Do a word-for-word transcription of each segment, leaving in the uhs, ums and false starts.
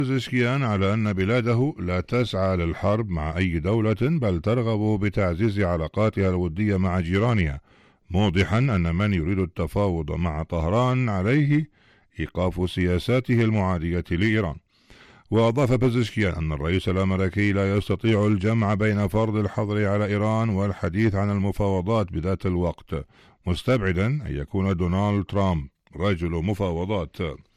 بزشكيان على أن بلاده لا تسعى للحرب مع أي دولة، بل ترغب بتعزيز علاقاتها الودية مع جيرانها، موضحا أن من يريد التفاوض مع طهران عليه إيقاف سياساته المعادية لإيران. وأضاف بزشكيان أن الرئيس الأمريكي لا يستطيع الجمع بين فرض الحظر على إيران والحديث عن المفاوضات بذات الوقت، مستبعدا أن يكون دونالد ترامب رجل مفاوضات.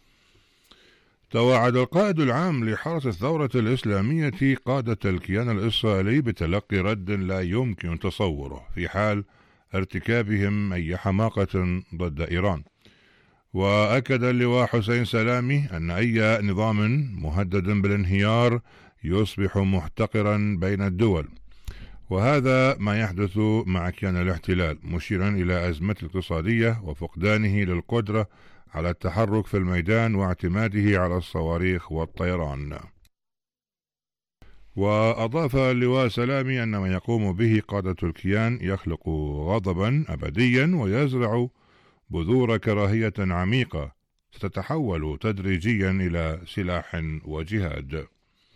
توعد القائد العام لحرس الثورة الإسلامية قادة الكيان الإسرائيلي بتلقي رد لا يمكن تصوره في حال ارتكابهم أي حماقة ضد إيران. وأكد اللواء حسين سلامي أن أي نظام مهدد بالانهيار يصبح محتقرا بين الدول، وهذا ما يحدث مع كيان الاحتلال، مشيرا إلى أزمة اقتصادية وفقدانه للقدرة على التحرك في الميدان واعتماده على الصواريخ والطيران. وأضاف اللواء سلامي أن ما يقوم به قادة الكيان يخلق غضبا أبديا ويزرع بذور كراهية عميقة ستتحول تدريجيا إلى سلاح وجهاد.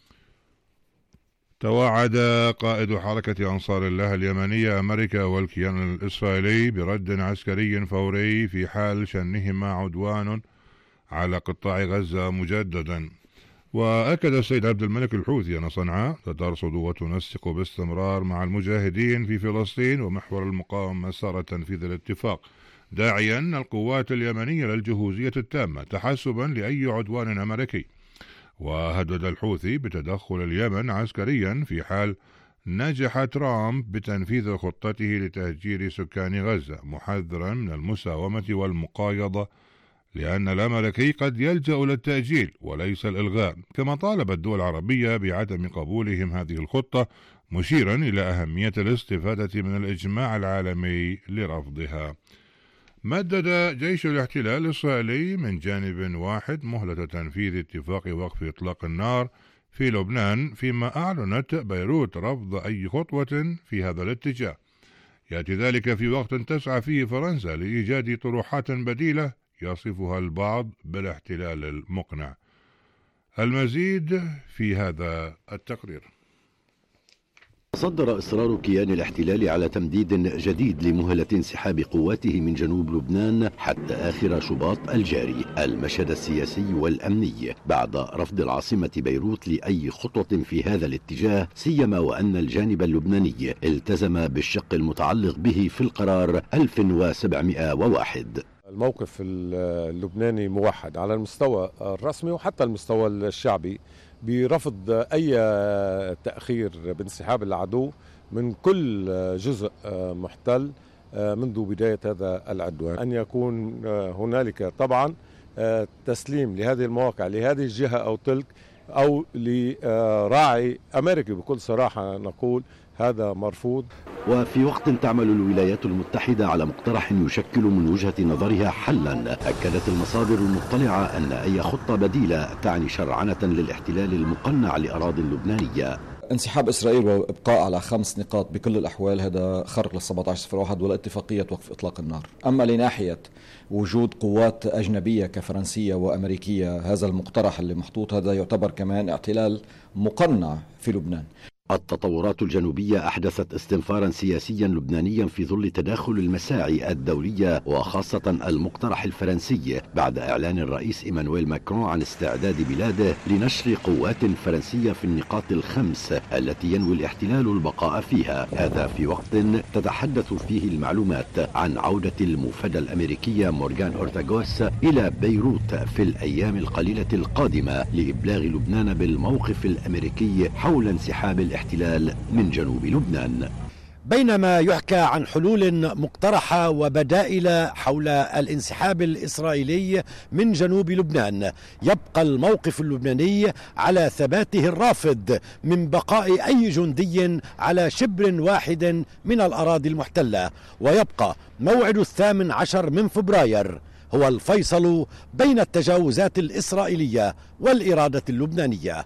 توعد قائد حركة أنصار الله اليمنية أمريكا والكيان الإسرائيلي برد عسكري فوري في حال شنهما عدوان على قطاع غزة مجددا. وأكد السيد عبد الملك الحوثي أن صنعاء سترصد وتنسق باستمرار مع المجاهدين في فلسطين ومحور المقاومة مسار تنفيذ الاتفاق، داعيا القوات اليمنية للجهوزية التامة تحسبا لأي عدوان أمريكي. وهدد الحوثي بتدخل اليمن عسكريا في حال نجح ترامب بتنفيذ خطته لتهجير سكان غزة، محذرا من المساومة والمقايضة لأن الأمريكي قد يلجأ للتأجيل وليس الإلغاء، كما طالب الدول العربية بعدم قبولهم هذه الخطة، مشيرا إلى أهمية الاستفادة من الإجماع العالمي لرفضها. مدد جيش الاحتلال الإسرائيلي من جانب واحد مهلة تنفيذ اتفاق وقف إطلاق النار في لبنان، فيما أعلنت بيروت رفض أي خطوة في هذا الاتجاه. يأتي ذلك في وقت تسعى فيه فرنسا لإيجاد طروحات بديلة يصفها البعض بالاحتلال المقنع. المزيد في هذا التقرير. صدر إصرار كيان الاحتلال على تمديد جديد لمهلة انسحاب قواته من جنوب لبنان حتى آخر شباط الجاري المشهد السياسي والأمني بعد رفض العاصمة بيروت لأي خطوة في هذا الاتجاه، سيما وأن الجانب اللبناني التزم بالشق المتعلق به في القرار ألف وسبعمائة وواحد. الموقف اللبناني موحد على المستوى الرسمي وحتى المستوى الشعبي برفض أي تأخير بانسحاب العدو من كل جزء محتل منذ بداية هذا العدوان. أن يكون هنالك طبعا تسليم لهذه المواقع لهذه الجهة أو تلك أو لراعي أمريكي، بكل صراحة نقول هذا مرفوض. وفي وقت تعمل الولايات المتحدة على مقترح يشكل من وجهة نظرها حلا، أكدت المصادر المطلعة أن أي خطة بديلة تعني شرعنة للاحتلال المقنع لأراضي لبنانية. انسحاب إسرائيل وإبقاء على خمس نقاط بكل الأحوال هذا خرق لل سبعة عشر صفر واحد ولا اتفاقية وقف إطلاق النار. أما لناحية وجود قوات أجنبية كفرنسية وأمريكية، هذا المقترح اللي محطوط هذا يعتبر كمان احتلال مقنع في لبنان. التطورات الجنوبية أحدثت استنفارا سياسيا لبنانيا في ظل تداخل المساعي الدولية وخاصة المقترح الفرنسي بعد إعلان الرئيس إيمانويل ماكرون عن استعداد بلاده لنشر قوات فرنسية في النقاط الخمس التي ينوي الاحتلال البقاء فيها، هذا في وقت تتحدث فيه المعلومات عن عودة المفادى الأمريكية مورغان أورتاغوس إلى بيروت في الأيام القليلة القادمة لإبلاغ لبنان بالموقف الأمريكي حول انسحاب الاحتلال من جنوب لبنان. بينما يحكى عن حلول مقترحة وبدائل حول الانسحاب الإسرائيلي من جنوب لبنان، يبقى الموقف اللبناني على ثباته الرافض من بقاء أي جندي على شبر واحد من الأراضي المحتلة، ويبقى موعد الثامن عشر من فبراير هو الفيصل بين التجاوزات الإسرائيلية والإرادة اللبنانية.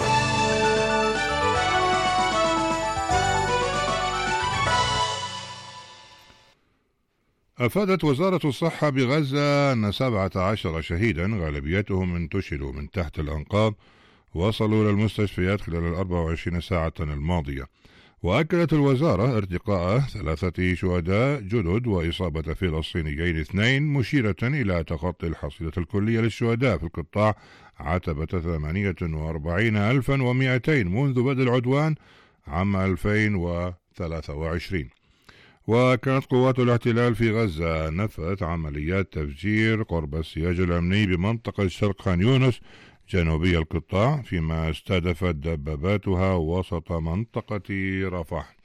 أفادت وزارة الصحة بغزة أن سبعة عشر شهيدا غالبيتهم انتشلوا من تحت الأنقاض وصلوا إلى المستشفيات خلال الأربع وعشرين ساعة الماضية. وأكدت الوزارة ارتقاء ثلاثة شهداء جدد وإصابة فلسطينيين اثنين، مشيرة إلى تخطي الحصيلة الكلية للشهداء في القطاع عتبة ثمانية وأربعين ألفا ومئتين منذ بدء العدوان عام ألفين وثلاثة وعشرين. وكانت قوات الاحتلال في غزة نفذت عمليات تفجير قرب السياج الأمني بمنطقة شرق خان يونس جنوبي القطاع، فيما استهدفت دباباتها وسط منطقة رفح.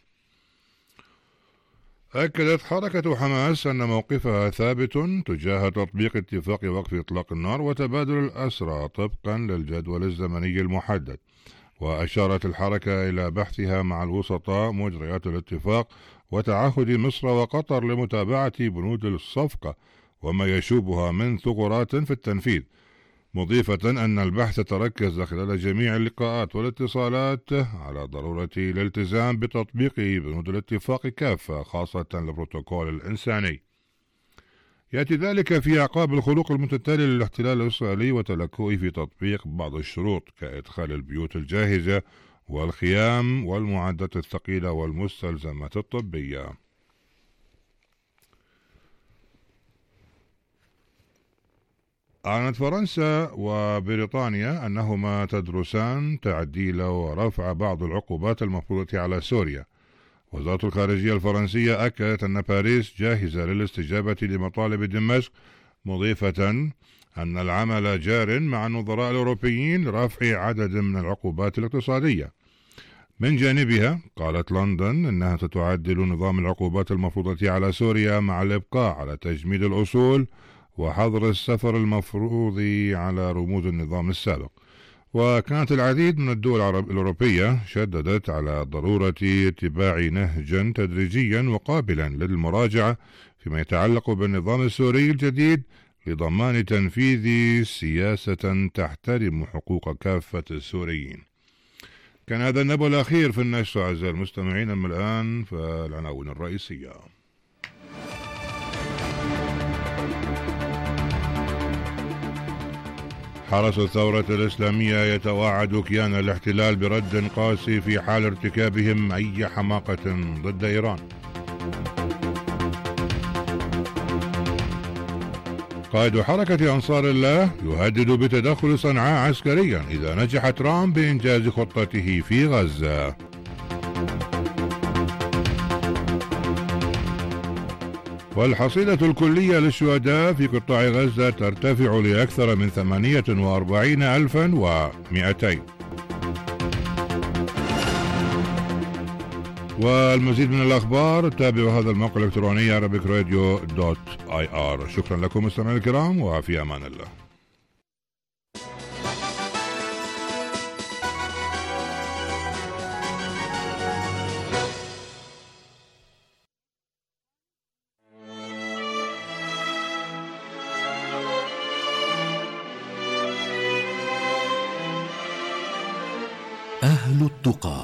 أكدت حركة حماس أن موقفها ثابت تجاه تطبيق اتفاق وقف إطلاق النار وتبادل الأسرى طبقا للجدول الزمني المحدد. وأشارت الحركة إلى بحثها مع الوسطاء مجريات الاتفاق وتعهد مصر وقطر لمتابعة بنود الصفقة وما يشوبها من ثغرات في التنفيذ، مضيفة أن البحث تركز خلال جميع اللقاءات والاتصالات على ضرورة الالتزام بتطبيق بنود الاتفاق كافة، خاصة البروتوكول الإنساني. يأتي ذلك في أعقاب الخروق المتتالي للاحتلال الإسرائيلي وتلكؤه في تطبيق بعض الشروط كإدخال البيوت الجاهزة والخيام والمعدات الثقيلة والمستلزمات الطبية. أعلنت فرنسا وبريطانيا أنهما تدرسان تعديل ورفع بعض العقوبات المفروضة على سوريا. وزارة الخارجية الفرنسية أكدت أن باريس جاهزة للاستجابة لمطالب دمشق، مضيفة أن العمل جار مع النظراء الأوروبيين لرفع عدد من العقوبات الاقتصادية. من جانبها قالت لندن أنها ستعدل نظام العقوبات المفروضة على سوريا مع الإبقاء على تجميد الأصول وحظر السفر المفروض على رموز النظام السابق. وكانت العديد من الدول الأوروبية شددت على ضرورة اتباع نهجا تدريجيا وقابلا للمراجعة فيما يتعلق بالنظام السوري الجديد لضمان تنفيذ سياسة تحترم حقوق كافة السوريين. كان هذا النبأ الأخير في النشر أعزائي المستمعين. أما الآن فالعناوين الرئيسية. حرس الثورة الإسلامية يتوعد كيان الاحتلال برد قاسي في حال ارتكابهم أي حماقة ضد إيران. قائد حركة أنصار الله يهدد بتدخل صنعاء عسكريا إذا نجح ترامب بإنجاز خطته في غزة. والحصيلة الكلية للشهداء في قطاع غزة ترتفع لأكثر من ثمانية وأربعين ألفا ومئتين. والمزيد من الأخبار تابعوا هذا الموقع الإلكتروني arabic radio دوت آي آر. شكرا لكم مستمعينا الكرام وفي أمان الله. أهل التقى.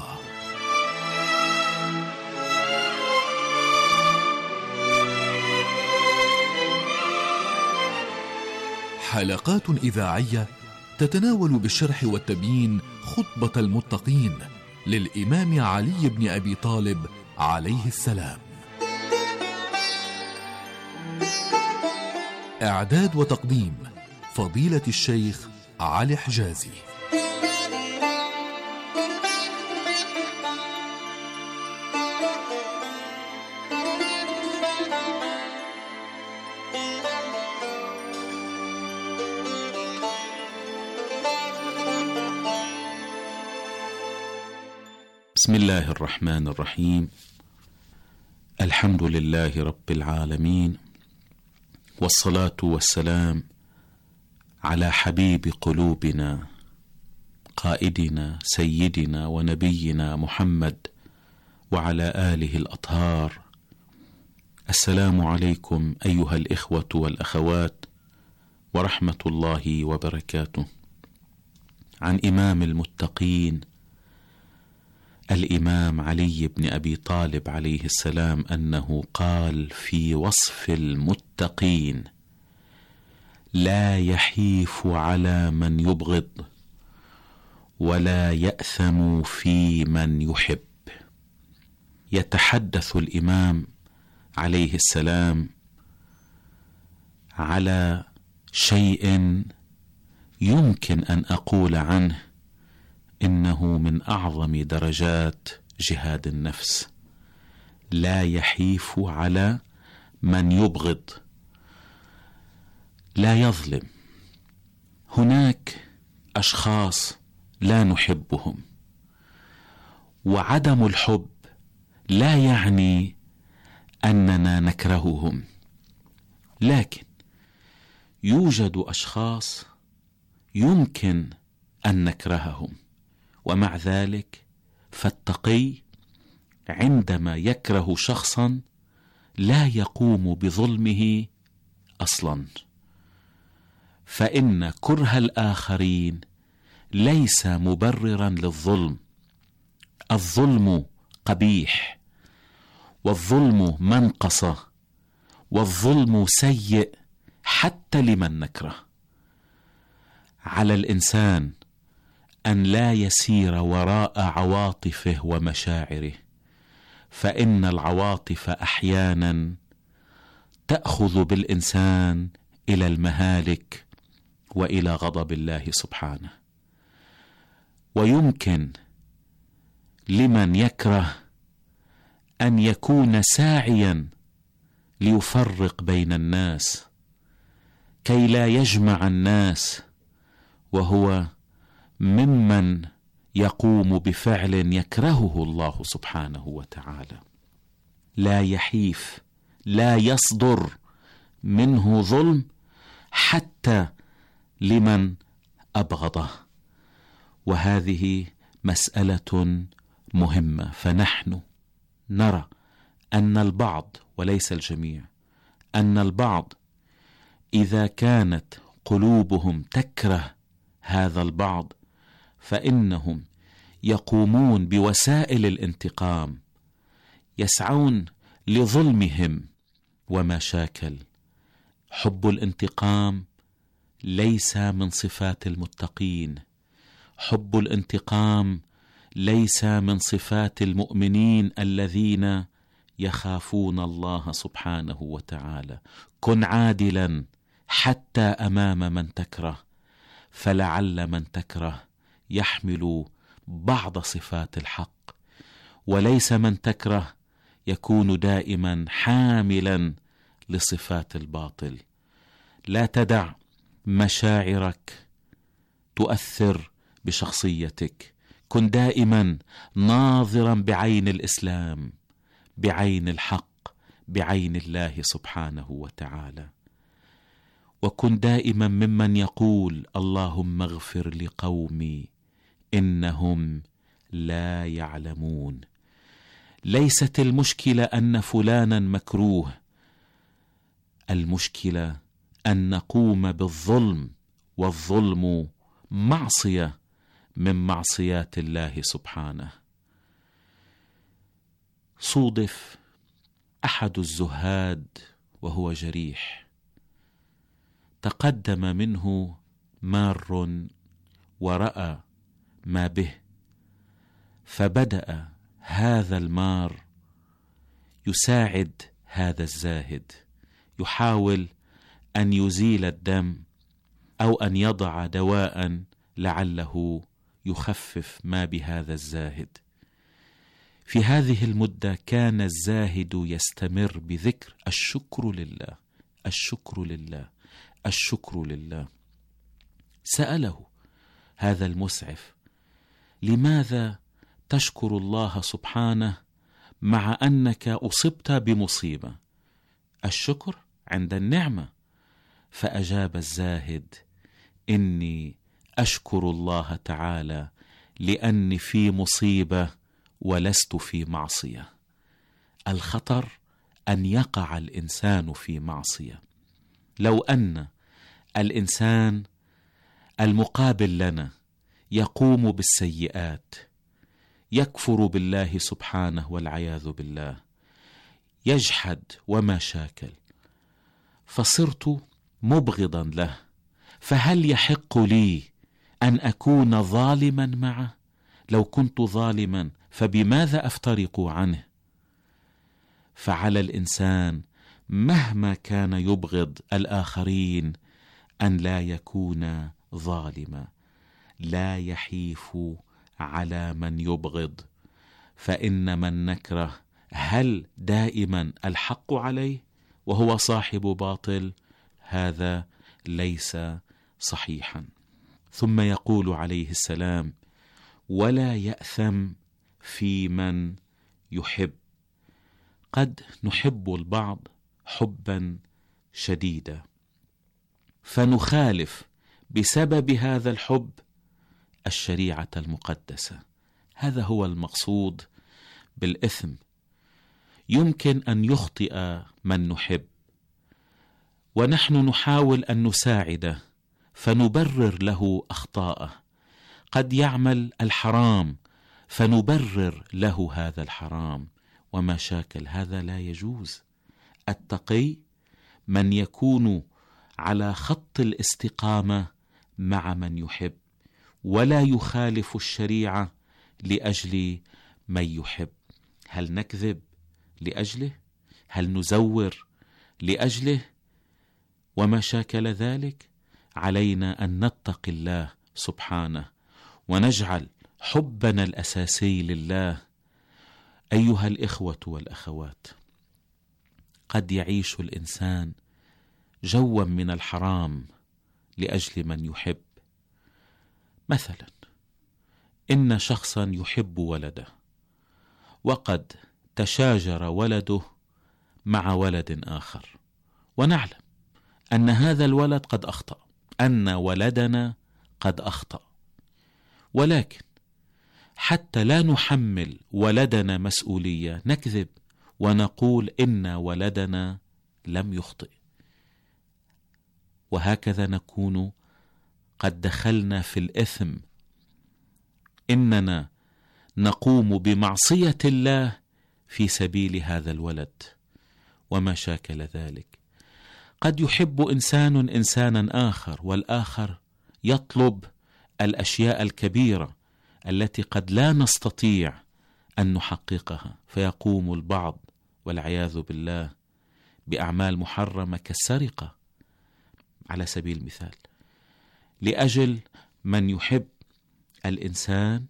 حلقات إذاعية تتناول بالشرح والتبيين خطبة المتقين للإمام علي بن أبي طالب عليه السلام. إعداد وتقديم فضيلة الشيخ علي حجازي. بسم الله الرحمن الرحيم. الحمد لله رب العالمين، والصلاة والسلام على حبيب قلوبنا قائدنا سيدنا ونبينا محمد وعلى آله الأطهار. السلام عليكم أيها الإخوة والأخوات ورحمة الله وبركاته. عن إمام المتقين الإمام علي بن أبي طالب عليه السلام أنه قال في وصف المتقين: لا يحيف على من يبغض ولا يأثم في من يحب. يتحدث الإمام عليه السلام على شيء يمكن أن أقول عنه إنه من أعظم درجات جهاد النفس. لا يحيف على من يبغض، لا يظلم. هناك أشخاص لا نحبهم، وعدم الحب لا يعني أننا نكرههم، لكن يوجد أشخاص يمكن أن نكرههم، ومع ذلك فالتقي عندما يكره شخصا لا يقوم بظلمه أصلا، فإن كره الآخرين ليس مبررا للظلم. الظلم قبيح، والظلم منقصة، والظلم سيء حتى لمن نكره. على الإنسان أن لا يسير وراء عواطفه ومشاعره، فإن العواطف أحيانا تأخذ بالإنسان إلى المهالك وإلى غضب الله سبحانه. ويمكن لمن يكره أن يكون ساعيا ليفرق بين الناس كي لا يجمع الناس، وهو ممن يقوم بفعل يكرهه الله سبحانه وتعالى. لا يحيف، لا يصدر منه ظلم حتى لمن أبغضه. وهذه مسألة مهمة، فنحن نرى أن البعض وليس الجميع، أن البعض إذا كانت قلوبهم تكره هذا البعض فإنهم يقومون بوسائل الانتقام، يسعون لظلمهم وما شاكل. حب الانتقام ليس من صفات المتقين، حب الانتقام ليس من صفات المؤمنين الذين يخافون الله سبحانه وتعالى. كن عادلا حتى أمام من تكره، فلعل من تكره يحمل بعض صفات الحق، وليس من تكره يكون دائما حاملا لصفات الباطل. لا تدع مشاعرك تؤثر بشخصيتك، كن دائما ناظرا بعين الإسلام، بعين الحق، بعين الله سبحانه وتعالى. وكن دائما ممن يقول اللهم اغفر لقومي إنهم لا يعلمون. ليست المشكلة أن فلانا مكروه، المشكلة أن نقوم بالظلم، والظلم معصية من معصيات الله سبحانه. صودف أحد الزهاد وهو جريح، تقدم منه مار ورأى ما به، فبدأ هذا المار يساعد هذا الزاهد، يحاول أن يزيل الدم أو أن يضع دواء لعله يخفف ما بهذا الزاهد. في هذه المدة كان الزاهد يستمر بذكر الشكر لله، الشكر لله، الشكر لله. سأله هذا المسعف لماذا تشكر الله سبحانه مع أنك أصبت بمصيبة؟ الشكر عند النعمة. فأجاب الزاهد إني أشكر الله تعالى لأني في مصيبة ولست في معصية. الخطر أن يقع الإنسان في معصية. لو أن الإنسان المقابل لنا يقوم بالسيئات، يكفر بالله سبحانه والعياذ بالله، يجحد وما شاكل، فصرت مبغضا له، فهل يحق لي أن أكون ظالما معه؟ لو كنت ظالما فبماذا أفترق عنه؟ فعلى الإنسان مهما كان يبغض الآخرين أن لا يكون ظالما، لا يحيف على من يبغض، فإن من نكره هل دائما الحق عليه وهو صاحب باطل؟ هذا ليس صحيحا. ثم يقول عليه السلام: ولا يأثم في من يحب. قد نحب البعض حبا شديدا فنخالف بسبب هذا الحب الشريعة المقدسة. هذا هو المقصود بالإثم. يمكن أن يخطئ من نحب ونحن نحاول أن نساعده فنبرر له أخطاءه. قد يعمل الحرام فنبرر له هذا الحرام وما شاكل. هذا لا يجوز. التقي من يكون على خط الاستقامة مع من يحب ولا يخالف الشريعة لأجل من يحب. هل نكذب لأجله؟ هل نزور لأجله؟ وما شاكل ذلك. علينا أن نتقي الله سبحانه ونجعل حبنا الأساسي لله. أيها الإخوة والأخوات، قد يعيش الإنسان جوا من الحرام لأجل من يحب. مثلا إن شخصا يحب ولده وقد تشاجر ولده مع ولد آخر، ونعلم أن هذا الولد قد أخطأ، أن ولدنا قد أخطأ، ولكن حتى لا نحمل ولدنا مسؤولية نكذب ونقول إن ولدنا لم يخطئ، وهكذا نكون قد دخلنا في الإثم. إننا نقوم بمعصية الله في سبيل هذا الولد وما شاكل ذلك. قد يحب إنسان إنسانا آخر والآخر يطلب الأشياء الكبيرة التي قد لا نستطيع أن نحققها، فيقوم البعض والعياذ بالله بأعمال محرمة كالسرقة على سبيل المثال لأجل من يحب. الإنسان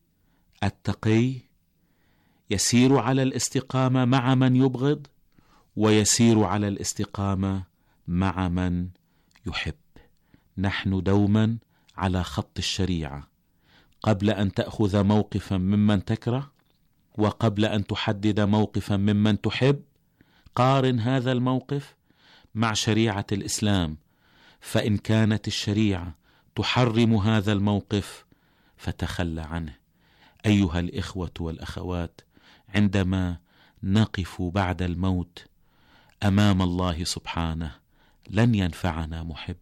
التقي يسير على الاستقامة مع من يبغض ويسير على الاستقامة مع من يحب. نحن دوما على خط الشريعة قبل أن تأخذ موقفا ممن تكره وقبل أن تحدد موقفا ممن تحب. قارن هذا الموقف مع شريعة الإسلام، فإن كانت الشريعة تحرم هذا الموقف فتخلى عنه. أيها الإخوة والأخوات، عندما نقف بعد الموت أمام الله سبحانه لن ينفعنا محب،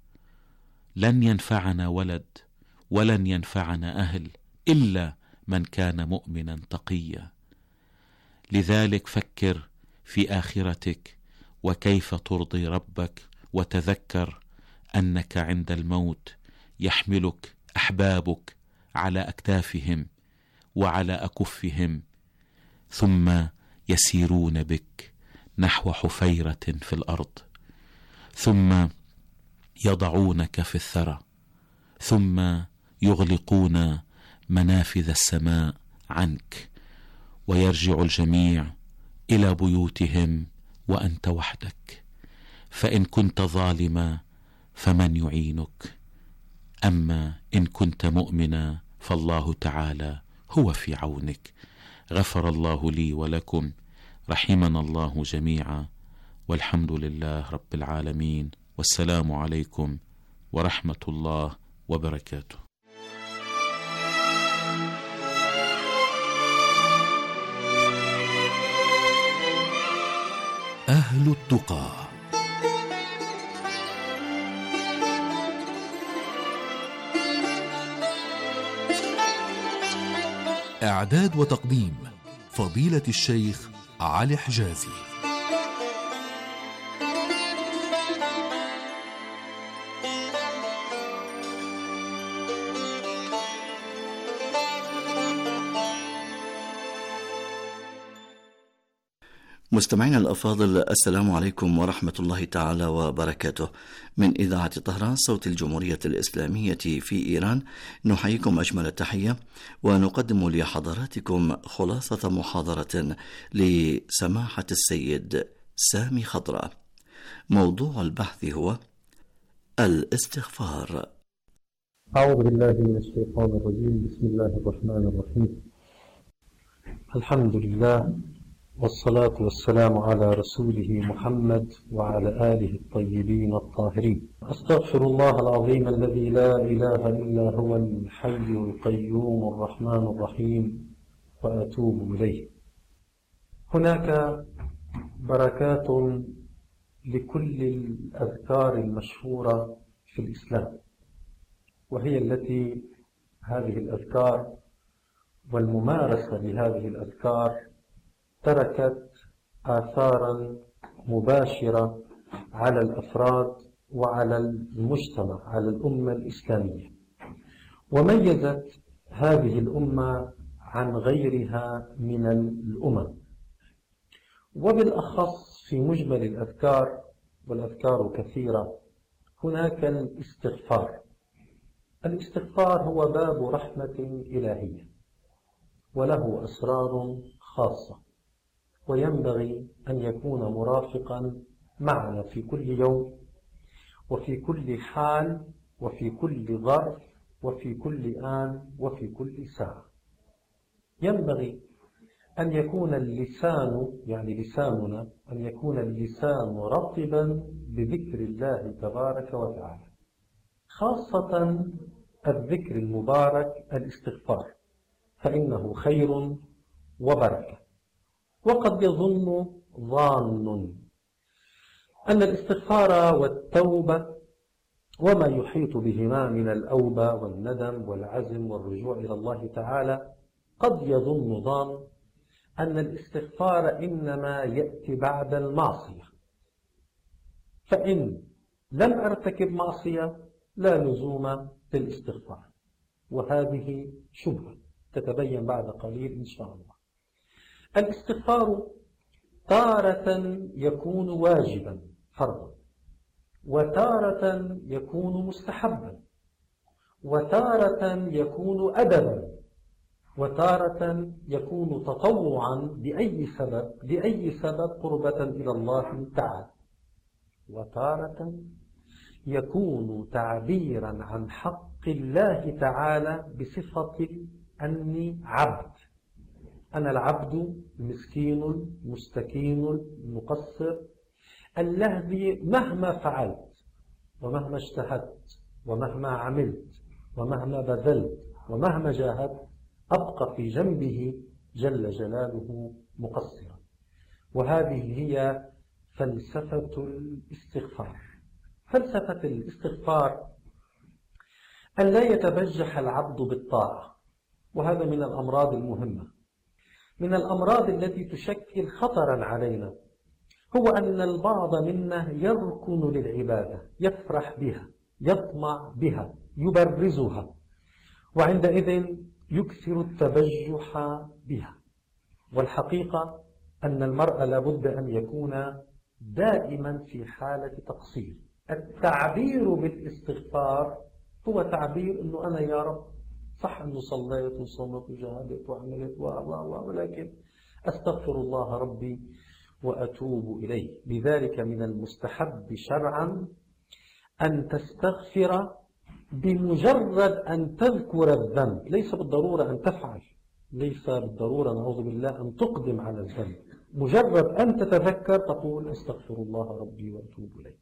لن ينفعنا ولد، ولن ينفعنا أهل إلا من كان مؤمنا تقيا. لذلك فكر في آخرتك وكيف ترضي ربك، وتذكر أنك عند الموت يحملك أحبابك على أكتافهم وعلى أكفهم، ثم يسيرون بك نحو حفيرة في الأرض، ثم يضعونك في الثرى، ثم يغلقون منافذ السماء عنك، ويرجع الجميع إلى بيوتهم وأنت وحدك. فإن كنت ظالما فمن يعينك؟ أما إن كنت مؤمنا فالله تعالى هو في عونك. غفر الله لي ولكم، رحمنا الله جميعا، والحمد لله رب العالمين، والسلام عليكم ورحمة الله وبركاته. أهل التقى. إعداد وتقديم فضيلة الشيخ علي حجازي. مستمعينا الأفاضل، السلام عليكم ورحمة الله تعالى وبركاته. من إذاعة طهران صوت الجمهورية الإسلامية في إيران نحييكم أجمل التحية، ونقدم لحضراتكم خلاصة محاضرة لسماحة السيد سامي خضراء. موضوع البحث هو الاستغفار. أعوذ بالله من الشيطان الرجيم. بسم الله الرحمن الرحيم. الحمد لله والصلاة والسلام على رسوله محمد وعلى آله الطيبين الطاهرين. أستغفر الله العظيم الذي لا إله إلا هو الحي القيوم الرحمن الرحيم وأتوب إليه. هناك بركات لكل الأذكار المشهورة في الإسلام، وهي التي هذه الأذكار والممارسة لهذه الأذكار تركت آثارا مباشرة على الأفراد وعلى المجتمع، على الأمة الإسلامية، وميزت هذه الأمة عن غيرها من الأمم، وبالأخص في مجمل الأذكار، والأذكار كثيرة. هناك الاستغفار. الاستغفار هو باب رحمة إلهية، وله أسرار خاصة، وينبغي أن يكون مرافقا معنا في كل يوم وفي كل حال وفي كل ظرف وفي كل آن وفي كل ساعة. ينبغي أن يكون اللسان، يعني لساننا، أن يكون اللسان رطبا بذكر الله تبارك وتعالى، خاصة الذكر المبارك الاستغفار، فإنه خير وبركة. وقد يظن ظان أن الاستغفار والتوبة وما يحيط بهما من الأوبة والندم والعزم والرجوع إلى الله تعالى، قد يظن ظان أن الاستغفار إنما يأتي بعد المعصية، فإن لم أرتكب معصية لا لزوم للاستغفار، وهذه شبهة تتبين بعد قليل إن شاء الله. الاستغفار تارة يكون واجبا فرضا، وتارة يكون مستحبا، وتارة يكون أدبا، وتارة يكون تطوعا بأي سبب لأي سبب قربة إلى الله تعالى، وتارة يكون تعبيرا عن حق الله تعالى بصفة أني عبد، أنا العبد المسكين المستكين المقصر الذي مهما فعلت ومهما اجتهدت ومهما عملت ومهما بذلت ومهما جاهدت أبقى في جنبه جل جلاله مقصرا. وهذه هي فلسفة الاستغفار. فلسفة الاستغفار أن لا يتبجح العبد بالطاعة، وهذا من الأمراض المهمة، من الأمراض التي تشكل خطرا علينا، هو أن البعض منا يركن للعبادة، يفرح بها، يطمع بها، يبرزها، وعندئذ يكثر التبجح بها. والحقيقة أن المرء لابد أن يكون دائما في حالة تقصير. التعبير بالاستغفار هو تعبير أنه أنا يا رب صح أنه صليت وصمت وجاهدت وعملت و و ولكن أستغفر الله ربي وأتوب إليه. لذلك من المستحب شرعا أن تستغفر بمجرد أن تذكر الذنب، ليس بالضرورة أن تفعل، ليس بالضرورة نعوذ بالله أن تقدم على الذنب، مجرد أن تتذكر تقول أستغفر الله ربي وأتوب إليه.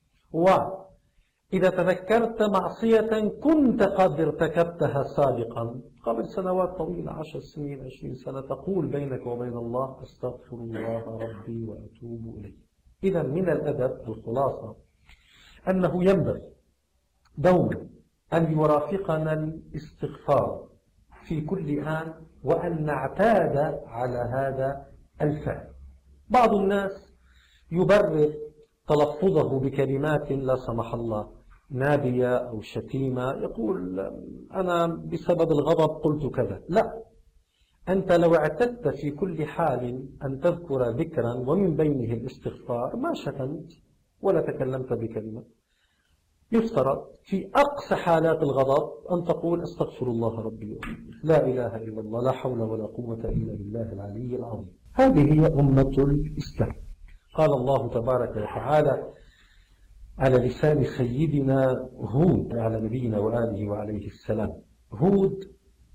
وإذا تذكرت معصية كنت قد ارتكبتها سابقا قبل سنوات طويلة، عشر سنين، عشرين سنة، تقول بينك وبين الله أستغفر الله ربي وأتوب إليه. إذا من الأدب الخلاصة أنه ينبغي دوما أن يرافقنا الاستغفار في كل آن، وأن نعتاد على هذا الفعل. بعض الناس يبرر تلفظه بكلمات لا سمح الله نابية أو شتيمة، يقول أنا بسبب الغضب قلت كذا. لا، أنت لو اعتدت في كل حال أن تذكر ذكرا ومن بينه الاستغفار ما شتمت ولا تكلمت بكلمة. يفترض في أقصى حالات الغضب أن تقول أستغفر الله ربي لا إله إلا الله لا حول ولا قوة إلا بالله العلي العظيم. هذه هي أمة الإسلام. قال الله تبارك وتعالى على لسان سيدنا هود على نبينا وآله وعليه السلام. هود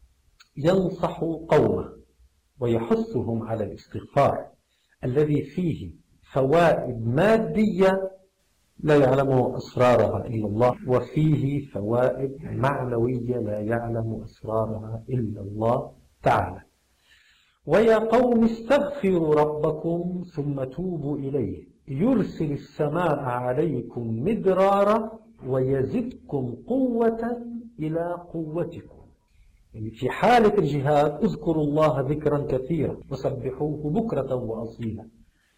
ينصح قومه ويحثهم على الاستغفار الذي فيه فوائد مادية لا يعلم أسرارها إلا الله، وفيه فوائد معنوية لا يعلم أسرارها إلا الله تعالى. ويا قوم استغفروا ربكم ثم توبوا إليه يرسل السماء عليكم مدرارا ويزدكم قوة إلى قوتكم. يعني في حالة الجهاد اذكروا الله ذكرا كثيرا وسبحوه بكرة وأصيلا.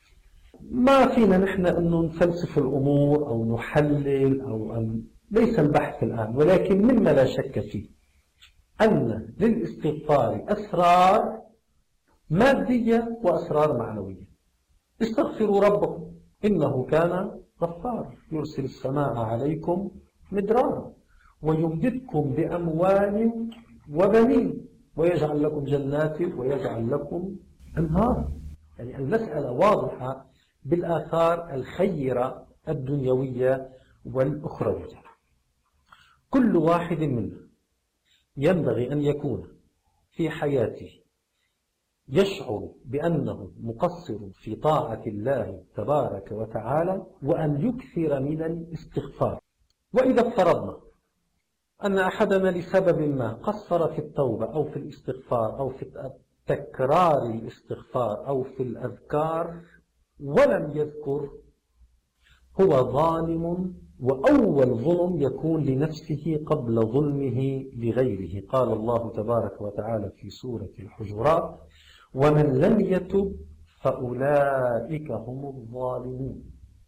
ما فينا نحن أنه نفلسف الأمور أو نحلل أو أن ليس البحث الآن، ولكن مما لا شك فيه أن للاستغفار أسرار مادية وأسرار معنوية. استغفروا ربكم إنه كان غفارا يرسل السماء عليكم مدرارا ويمددكم بأموال وبنين ويجعل لكم جنات ويجعل لكم أنهار. يعني المسألة واضحة بالآثار الخيرة الدنيوية والأخروية. كل واحد منا ينبغي أن يكون في حياته يشعر بأنه مقصر في طاعة الله تبارك وتعالى وأن يكثر من الاستغفار. وإذا افترضنا أن أحدنا لسبب ما قصر في التوبة أو في الاستغفار أو في تكرار الاستغفار أو في الأذكار ولم يذكر، هو ظالم، وأول ظلم يكون لنفسه قبل ظلمه لغيره. قال الله تبارك وتعالى في سورة الحجرات ومن لم يتب فأولئك هم الظالمون.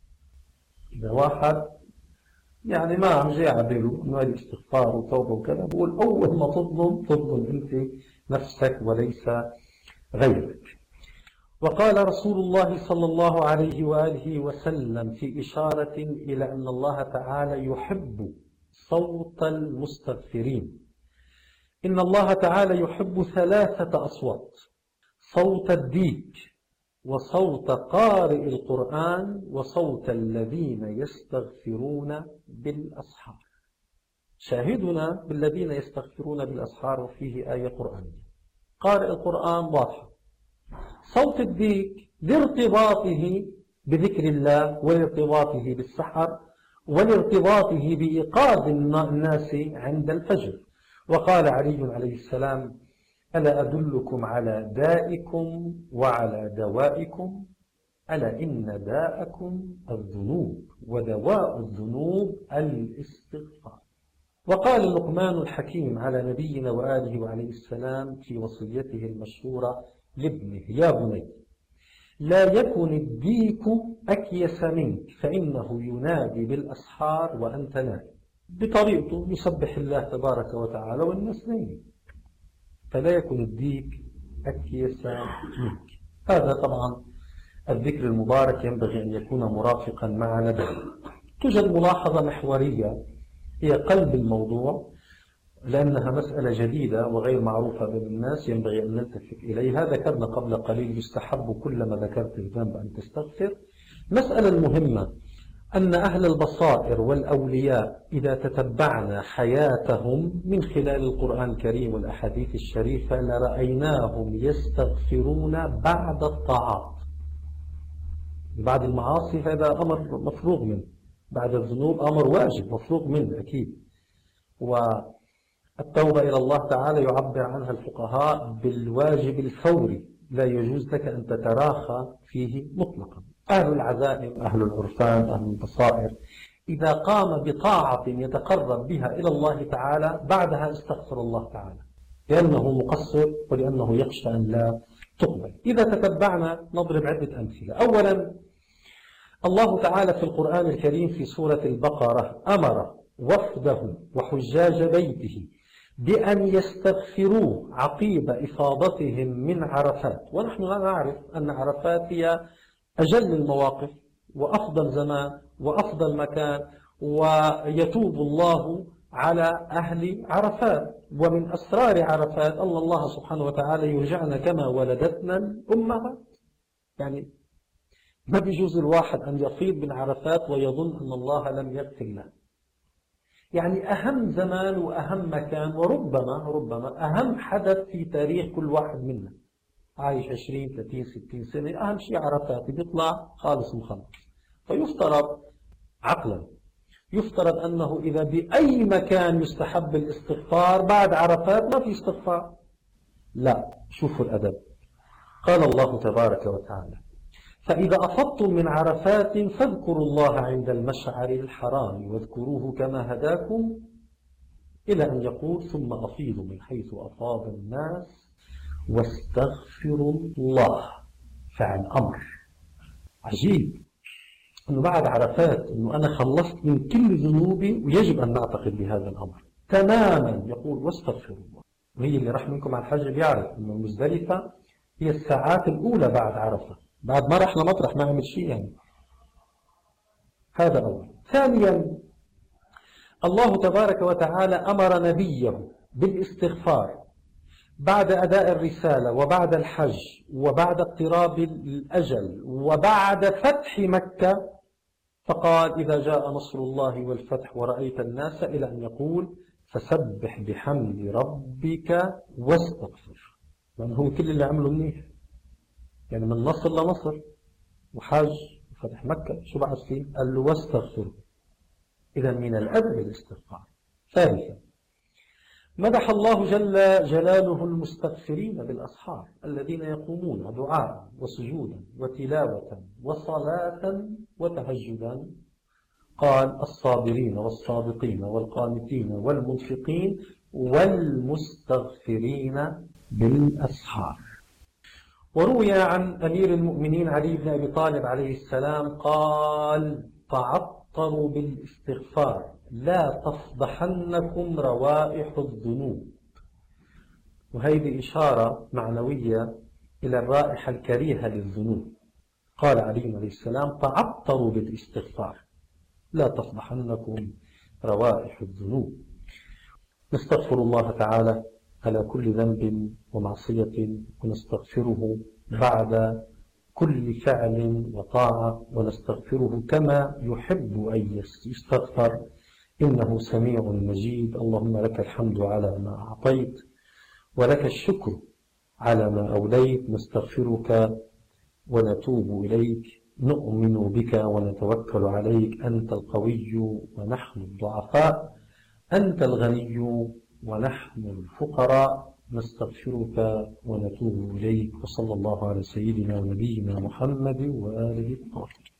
إذا واحد يعني ما عم جاي عباله انه هذا استغفار وتوبه وكذا، بقول اول ما تظلم تظلم انت نفسك وليس غيرك. وقال رسول الله صلى الله عليه واله وسلم في اشاره الى ان الله تعالى يحب صوت المستغفرين. ان الله تعالى يحب ثلاثه اصوات: صوت الديك وصوت قارئ القرآن وصوت الذين يستغفرون بالأسحار. شاهدنا بالذين يستغفرون بالأسحار وفيه آية قرآنية. قارئ القرآن واضحة. صوت الديك لارتباطه بذكر الله ولارتباطه بالسحر ولارتباطه بإيقاظ الناس عند الفجر. وقال علي عليه السلام ألا أدلكم على دائكم وعلى دوائكم؟ ألا إن داءكم الذنوب ودواء الذنوب الاستغفار. وقال لقمان الحكيم على نبينا وآله وعليه السلام في وصيته المشهورة لابنه: يا بني لا يكن الديك أكيس منك فإنه ينادي بالأسحار وأنت نائم. بطريقته يسبح الله تبارك وتعالى والناس نايمين، فلا يكن الديك أكيس منك. هذا طبعا الذكر المبارك ينبغي أن يكون مرافقا مع ندى. توجد ملاحظة محورية هي قلب الموضوع، لأنها مسألة جديدة وغير معروفة بين الناس ينبغي أن نلتفت إليها. ذكرنا قبل قليل يستحب كلما ذكرت الذنب أن تستغفر. مسألة المهمة أن أهل البصائر والأولياء إذا تتبعنا حياتهم من خلال القرآن الكريم والأحاديث الشريفة لرأيناهم يستغفرون بعد الطاعات. بعد المعاصي هذا أمر مفروغ منه، بعد الذنوب أمر واجب مفروغ منه أكيد. والتوبة إلى الله تعالى يعبر عنها الفقهاء بالواجب الفوري، لا يجوز لك أن تتراخى فيه مطلقا. أهل العزائم، أهل العرفان، أهل البصائر إذا قام بطاعة يتقرب بها إلى الله تعالى بعدها استغفر الله تعالى، لأنه مقصر ولأنه يخشى أن لا تقبل. إذا تتبعنا نضرب عدة أمثلة. أولا، الله تعالى في القرآن الكريم في سورة البقرة أمر وفده وحجاج بيته بأن يستغفروا عقيب إفاضتهم من عرفات. ونحن لا نعرف أن عرفات هي أجل المواقف وأفضل زمان وأفضل مكان، ويتوب الله على أهل عرفات. ومن أسرار عرفات أن الله سبحانه وتعالى يرجعنا كما ولدتنا الأمهات. يعني ما بيجوز الواحد أن يفيض من عرفات ويظن أن الله لم يغفر له. يعني أهم زمان وأهم مكان، وربما ربما أهم حدث في تاريخ كل واحد منا، عايش عشرين ثلاثين ستين سنة، أهم شيء عرفات، بيطلع خالص مخلص. فيفترض عقلا يفترض أنه إذا بأي مكان يستحب الاستغفار بعد عرفات ما في استغفار. لا، شوفوا الأدب. قال الله تبارك وتعالى: فإذا أفضتم من عرفات فاذكروا الله عند المشعر الحرام واذكروه كما هداكم، إلى أن يقول: ثم أفيضوا من حيث أفاض الناس واستغفروا الله. فعل أمر عجيب، أنه بعد عرفات أنه أنا خلصت من كل ذنوبي، ويجب أن نعتقد بهذا الأمر تماما. يقول: واستغفروا الله. وهي اللي راح منكم على الحج بيعرف أنه مزدلفة هي الساعات الأولى بعد عرفة، بعد ما رحنا مطرح ما عمل شيء يعني. هذا أول. ثانيا، الله تبارك وتعالى أمر نبيه بالاستغفار بعد أداء الرسالة وبعد الحج وبعد اقتراب الأجل وبعد فتح مكة، فقال: إذا جاء نصر الله والفتح ورأيت الناس، إلى أن يقول: فسبح بحمد ربك واستغفر. لأنه هو كل اللي عمله منيح، يعني من نصر لنصر وحج وفتح مكة، شو بعد فيه؟ قال له: واستغفر. إذا من الأدب الاستغفار. ثالثا، مدح الله جل جلاله المستغفرين بالأسحار الذين يقومون دعاء وسجودا وتلاوة وصلاة وتهجدا. قال: الصابرين والصادقين والقانتين والمنفقين والمستغفرين بالأسحار. وروي عن أمير المؤمنين علي بن أبي طالب عليه السلام قال: تعطروا بالاستغفار لا تفضحنكم روائح الذنوب. وهذه إشارة معنوية إلى الرائحة الكريهة للذنوب. قال علي عليه السلام: تعطروا بالاستغفار لا تفضحنكم روائح الذنوب. نستغفر الله تعالى على كل ذنب ومعصية، ونستغفره بعد كل فعل وطاعة، ونستغفره كما يحب أن يستغفر، إنه سميع مجيد. اللهم لك الحمد على ما أعطيت، ولك الشكر على ما أوليت. نستغفرك ونتوب إليك، نؤمن بك ونتوكل عليك. أنت القوي ونحن الضعفاء، أنت الغني ونحن الفقراء. نستغفرك ونتوب إليك. وصلى الله على سيدنا ونبينا محمد وآله الطاهرين.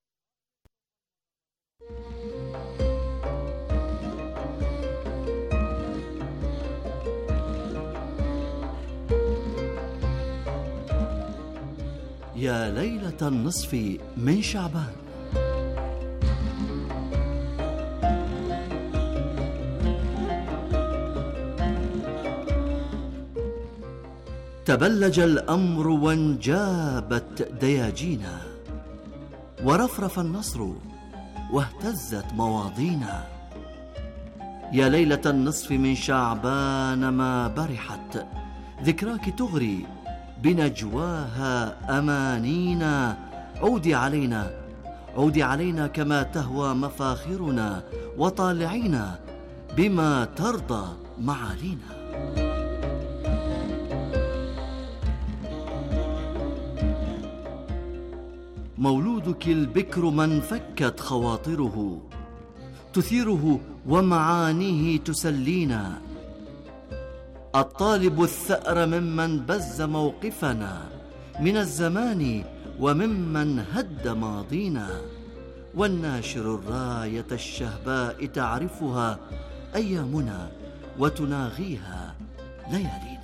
يا ليلة النصف من شعبان. تبلج الأمر وانجابت دياجينا، ورفرف النصر واهتزت مواضينا. يا ليلة النصف من شعبان ما برحت، ذكراك تغري بنجواها أمانينا. عودي علينا عودي علينا كما تهوى مفاخرنا، وطالعينا بما ترضى معالينا. مولودك البكر من فكت خواطره، تثيره ومعانيه تسلينا. الطالب الثأر ممن بز موقفنا من الزمان، وممن هد ماضينا. والناشر الراية الشهباء تعرفها أيامنا، وتناغيها ليالينا.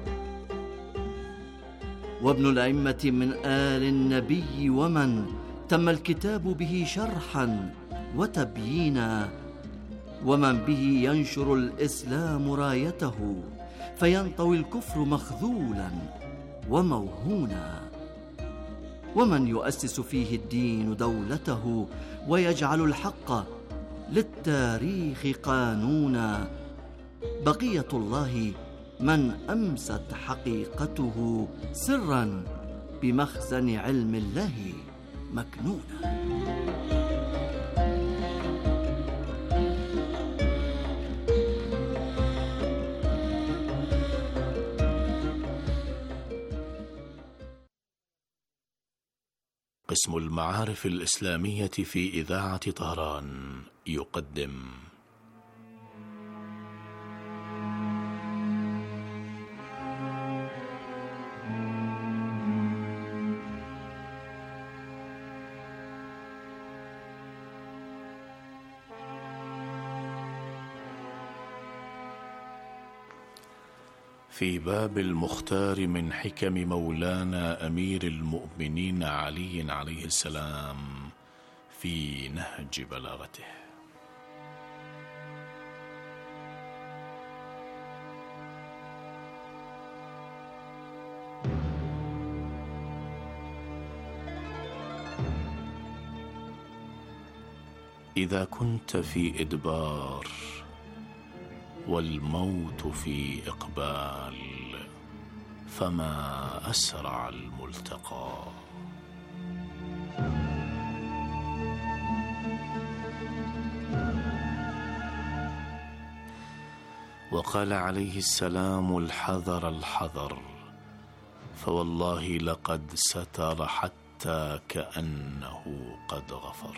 وابن الأئمة من آل النبي، ومن تم الكتاب به شرحا وتبيينا، ومن به ينشر الإسلام رايته فينطوي الكفر مخذولا وموهونا، ومن يؤسس فيه الدين دولته ويجعل الحق للتاريخ قانونا. بقية الله من أمست حقيقته سرا بمخزن علم الله مكنونا. قسم المعارف الإسلامية في إذاعة طهران يقدم في باب المختار من حكم مولانا أمير المؤمنين علي عليه السلام في نهج بلاغته. إذا كنت في إدبار والموت في إقبال، فما أسرع الملتقى. وقال عليه السلام الحذر الحذر، فوالله لقد ستر حتى كأنه قد غفر.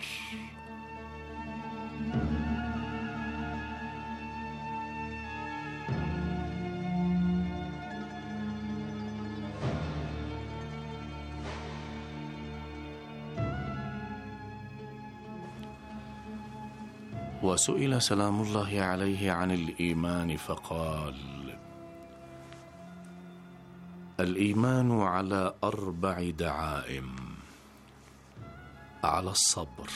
وسئل سلام الله عليه عن الإيمان فقال: الإيمان على أربع دعائم: على الصبر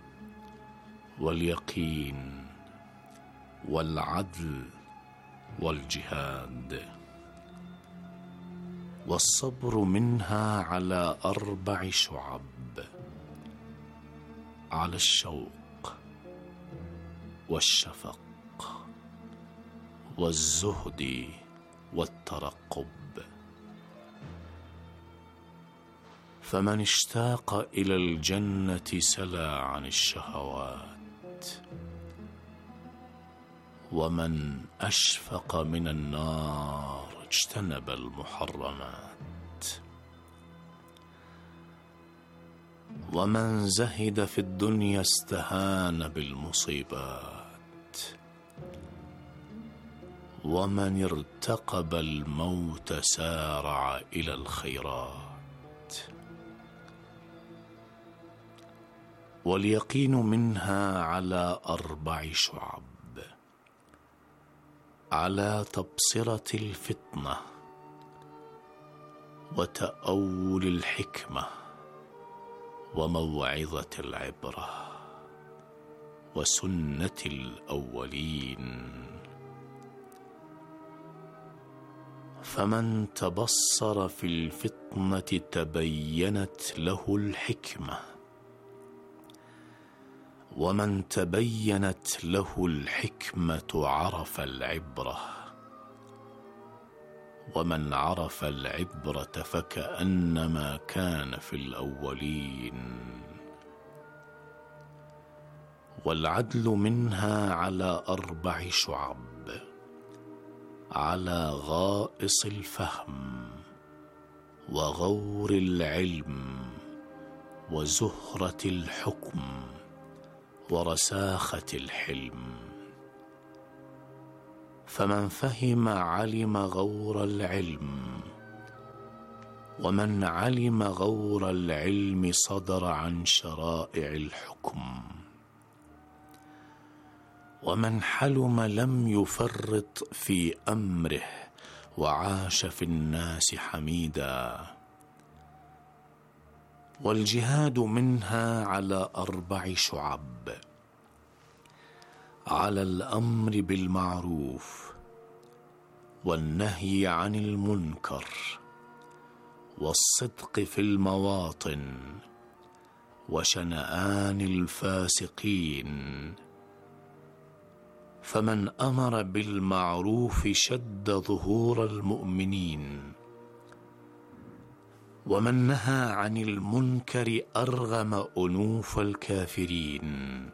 واليقين والعدل والجهاد. والصبر منها على أربع شعب: على الشوق والشفق والزهد والترقب. فمن اشتاق إلى الجنة سلا عن الشهوات، ومن أشفق من النار اجتنب المحرمات، ومن زهد في الدنيا استهان بالمصيبات، ومن ارتقب الموت سارع إلى الخيرات. واليقين منها على أربع شعب: على تبصرة الفتنة وتأول الحكمة وموعظة العبرة وسنة الأولين. فمن تبصر في الفتنة تبينت له الحكمة، ومن تبينت له الحكمة عرف العبرة، ومن عرف العبرة فكأنما كان في الأولين. والعدل منها على أربع شعب: على غائص الفهم وغور العلم وزهرة الحكم ورساخة الحلم. فمن فهم علم غور العلم، ومن علم غور العلم صدر عن شرائع الحكم، ومن حلم لم يفرط في أمره وعاش في الناس حميدا. والجهاد منها على أربع شعب: على الأمر بالمعروف، والنهي عن المنكر، والصدق في المواطن، وشنآن الفاسقين. فمن أمر بالمعروف شد ظهور المؤمنين، ومن نهى عن المنكر أرغم أنوف الكافرين،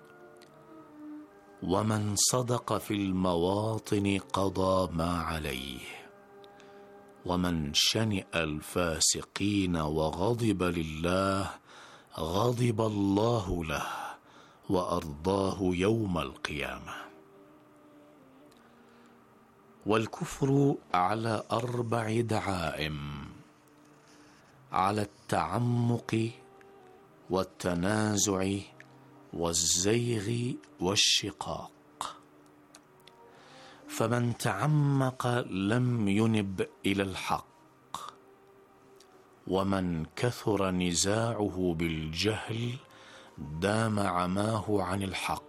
ومن صدق في المواطن قضى ما عليه، ومن شنئ الفاسقين وغضب لله غضب الله له وأرضاه يوم القيامة. والكفر على أربع دعائم: على التعمق والتنازع والزيغ والشقاق. فمن تعمق لم ينب إلى الحق، ومن كثر نزاعه بالجهل دام عماه عن الحق،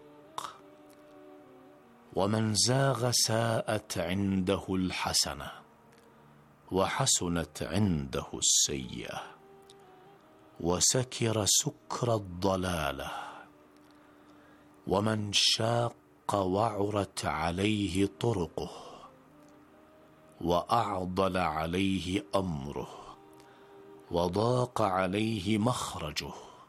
ومن زاغ ساءت عنده الحسنة وحسنت عنده السيئة، وسكر سكر الضلالة، ومن شاق وعرت عليه طرقه، وأعضل عليه أمره، وضاق عليه مخرجه.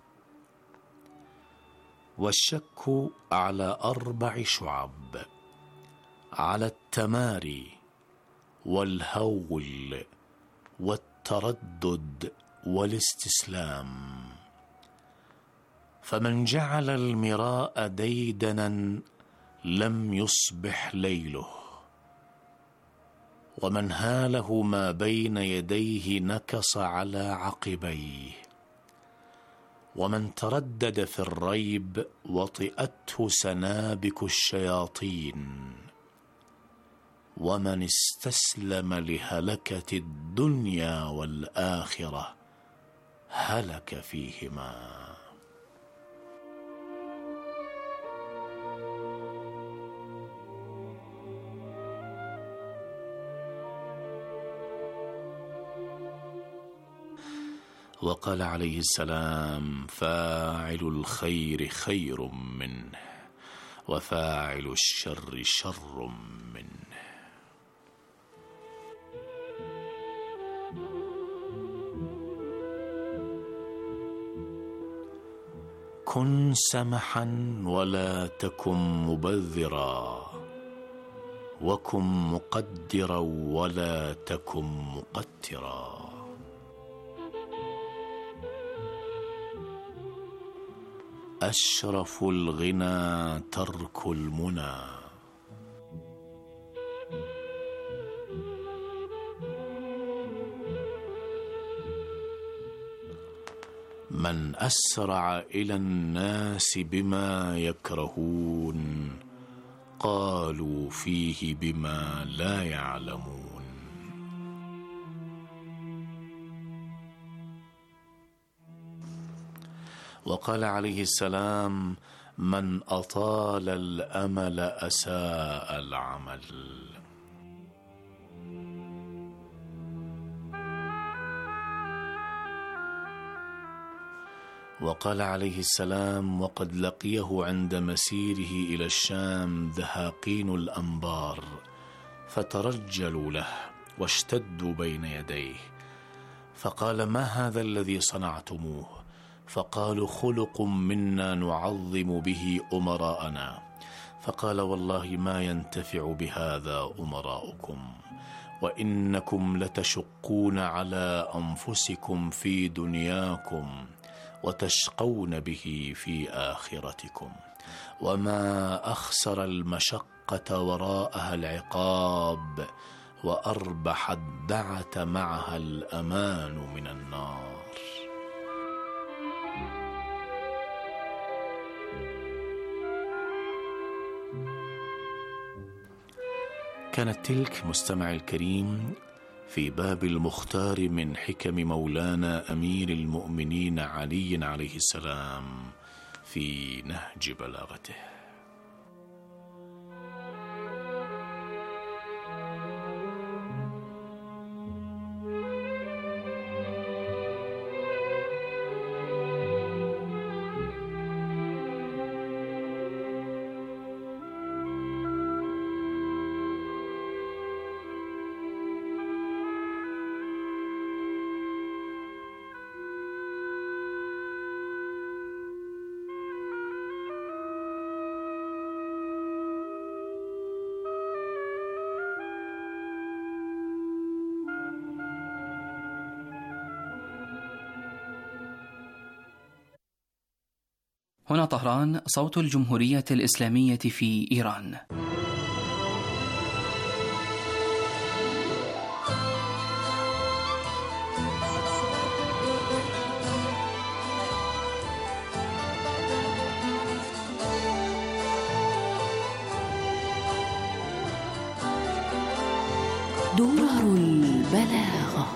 والشك على أربع شعب: على التماري والهول والتردد والاستسلام. فمن جعل المراء ديدنا لم يصبح ليله، ومن هاله ما بين يديه نكص على عقبيه، ومن تردد في الريب وطئته سنابك الشياطين، ومن استسلم لهلكة الدنيا والآخرة هلك فيهما. وقال عليه السلام: فاعل الخير خير منه، وفاعل الشر شر منه. كن سمحا ولا تكن مبذرا، وكن مقدرا ولا تكن مقترا. أشرف الغنى ترك المنى، من أسرع إلى الناس بما يكرهون قالوا فيه بما لا يعلمون. وقال عليه السلام: من أطال الأمل أساء العمل. وقال عليه السلام: وقد لقيه عند مسيره إلى الشام ذهاقين الأنبار، فترجلوا له واشتدوا بين يديه، فقال: ما هذا الذي صنعتموه؟ فقالوا: خلق منا نعظم به أمراءنا. فقال: والله ما ينتفع بهذا أمراؤكم، وإنكم لتشقون على أنفسكم في دنياكم وتشقون به في آخرتكم، وما أخسر المشقة وراءها العقاب، وأربح الدعة معها الأمان من النار. كانت تلك مستمع الكريم في باب المختار من حكم مولانا أمير المؤمنين علي عليه السلام في نهج بلاغته. هنا طهران، صوت الجمهورية الإسلامية في إيران. درر البلاغة.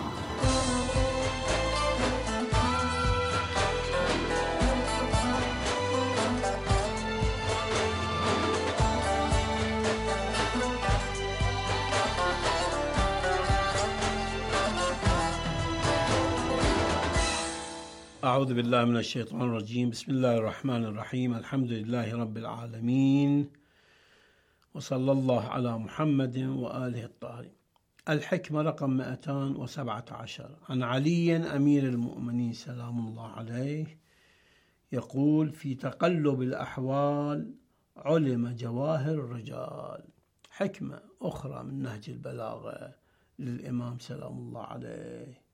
أعوذ بالله من الشيطان الرجيم. بسم الله الرحمن الرحيم. الحمد لله رب العالمين، وصلى الله على محمد وآله الطاهرين. الحكمة رقم مئتين وسبعة عشر، عن علي أمير المؤمنين سلام الله عليه يقول: في تقلب الأحوال علم جواهر الرجال. حكمة أخرى من نهج البلاغة للإمام سلام الله عليه.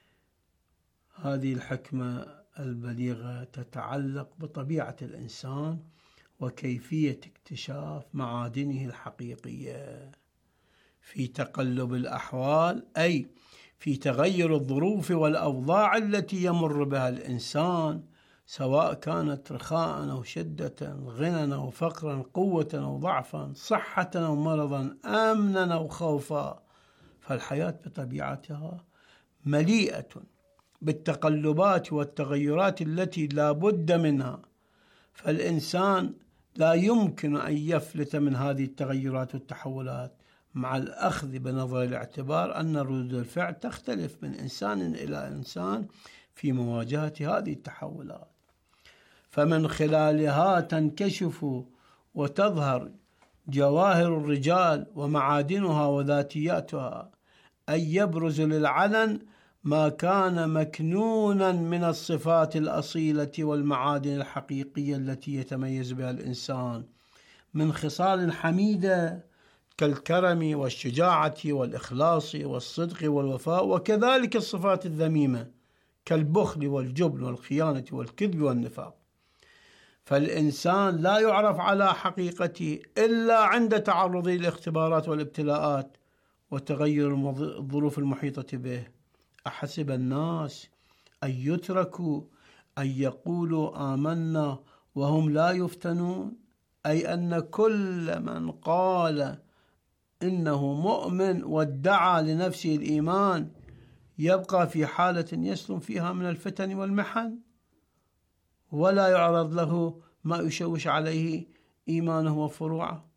هذه الحكمة البليغة تتعلق بطبيعة الإنسان وكيفية اكتشاف معادنه الحقيقية. في تقلب الأحوال أي في تغير الظروف والأوضاع التي يمر بها الإنسان، سواء كانت رخاء أو شدة، غنى أو فقرا، قوة أو ضعفا، صحة أو مرضا، أمنا أو خوفا. فالحياة بطبيعتها مليئة بالتقلبات والتغيرات التي لا بد منها، فالإنسان لا يمكن أن يفلت من هذه التغيرات والتحولات، مع الأخذ بنظر الاعتبار أن ردود الفعل تختلف من إنسان إلى إنسان في مواجهة هذه التحولات. فمن خلالها تنكشف وتظهر جواهر الرجال ومعادنها وذاتياتها، أي يبرز للعلن ما كان مكنونا من الصفات الأصيلة والمعادن الحقيقية التي يتميز بها الإنسان من خصال حميدة كالكرم والشجاعة والإخلاص والصدق والوفاء، وكذلك الصفات الذميمة كالبخل والجبن والخيانة والكذب والنفاق. فالإنسان لا يعرف على حقيقته إلا عند تعرضه للاختبارات والابتلاءات وتغير الظروف المحيطة به. أحسب الناس أن يتركوا أن يقولوا آمنا وهم لا يفتنون، أي أن كل من قال إنه مؤمن وادعى لنفسه الإيمان يبقى في حالة يسلم فيها من الفتن والمحن، ولا يعرض له ما يشوش عليه إيمانه وفروعه.